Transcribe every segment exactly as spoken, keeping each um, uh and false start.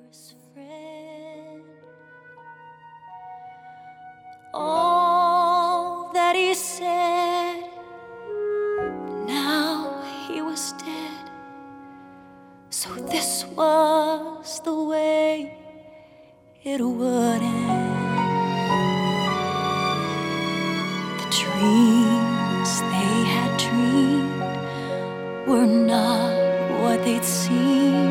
dearest friend. All that he said, now he was dead. So this was the way it would end. The dreams they had dreamed were not what they'd seen.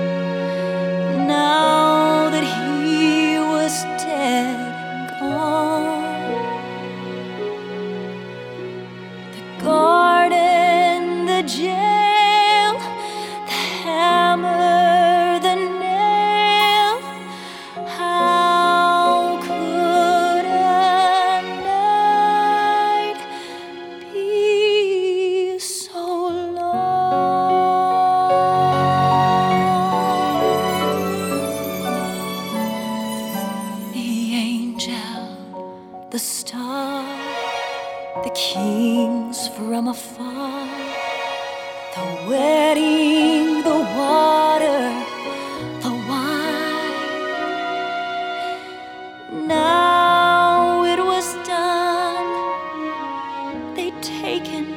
Now that he was dead and gone, the garden, the jail, the hammer, the nail, how could a night be so long? The angel, the star, the kings from afar, the wedding, the water, the wine. Now it was done. They'd taken